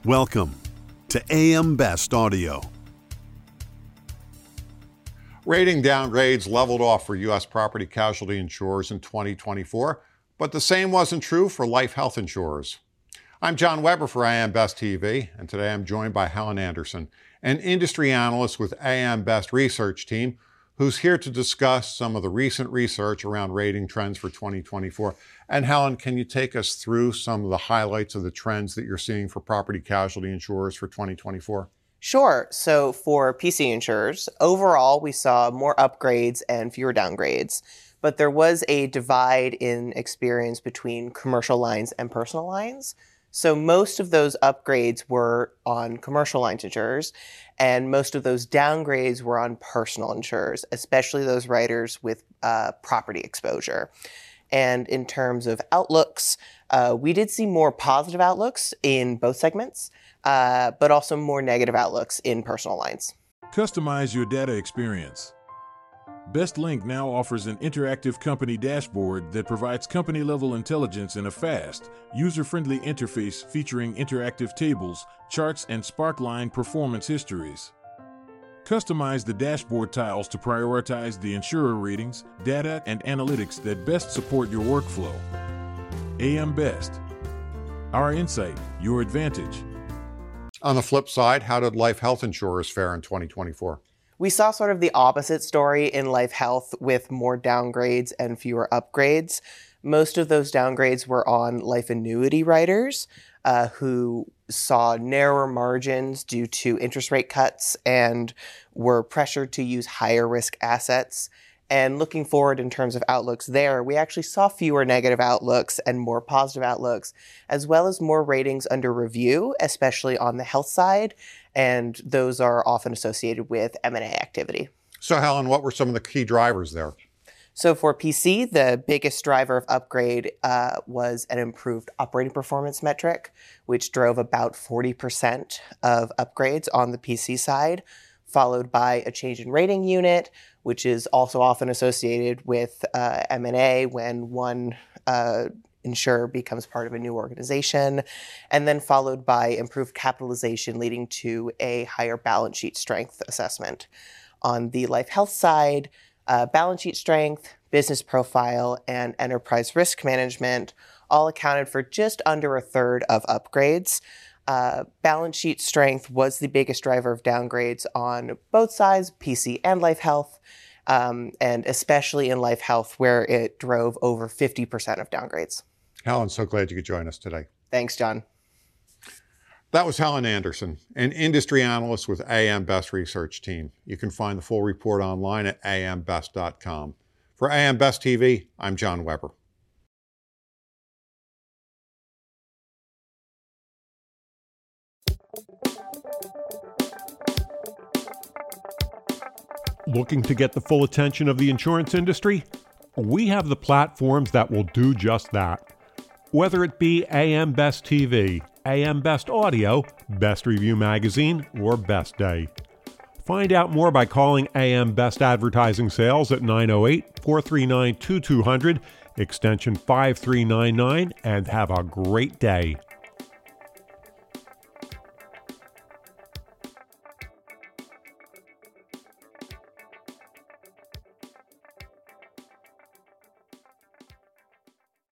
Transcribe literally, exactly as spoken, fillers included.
Welcome to A M Best Audio. Rating downgrades leveled off for U S property casualty insurers in twenty twenty-four, but the same wasn't true for life health insurers. I'm John Weber for A M Best T V, and today I'm joined by Helen Anderson, an industry analyst with A M Best research team, who's here to discuss some of the recent research around rating trends for twenty twenty-four. And Helen, can you take us through some of the highlights of the trends that you're seeing for property casualty insurers for twenty twenty-four? Sure. So for P C insurers, overall, we saw more upgrades and fewer downgrades, but there was a divide in experience between commercial lines and personal lines. So most of those upgrades were on commercial lines insurers, and most of those downgrades were on personal insurers, especially those writers with uh, property exposure. And in terms of outlooks, uh, we did see more positive outlooks in both segments, uh, but also more negative outlooks in personal lines. Customize your data experience. BestLink now offers an interactive company dashboard that provides company-level intelligence in a fast, user-friendly interface featuring interactive tables, charts, and Sparkline performance histories. Customize the dashboard tiles to prioritize the insurer ratings, data, and analytics that best support your workflow. A M Best. Our insight, your advantage. On the flip side, how did life health insurers fare in twenty twenty-four? We saw sort of the opposite story in life health with more downgrades and fewer upgrades. Most of those downgrades were on life annuity writers uh, who saw narrower margins due to interest rate cuts and were pressured to use higher risk assets. And looking forward in terms of outlooks there, we actually saw fewer negative outlooks and more positive outlooks, as well as more ratings under review, especially on the health side. And those are often associated with M and A activity. So Helen, what were some of the key drivers there? So for P C, the biggest driver of upgrade uh, was an improved operating performance metric, which drove about forty percent of upgrades on the P C side, followed by a change in rating unit, which is also often associated with uh, M and A when one uh, insurer becomes part of a new organization, and then followed by improved capitalization, leading to a higher balance sheet strength assessment. On the life health side, uh, balance sheet strength, business profile, and enterprise risk management all accounted for just under a third of upgrades. Uh, balance sheet strength was the biggest driver of downgrades on both sides, P C and life health, um, and especially in life health, where it drove over fifty percent of downgrades. Helen, so glad you could join us today. Thanks, John. That was Helen Anderson, an industry analyst with A M Best research team. You can find the full report online at a m best dot com. For A M Best T V, I'm John Weber. Looking to get the full attention of the insurance industry? We have the platforms that will do just that. Whether it be A M Best T V, A M Best Audio, Best Review Magazine, or Best Day. Find out more by calling A M Best Advertising Sales at nine oh eight, four three nine, two two zero zero, extension five three nine nine, and have a great day.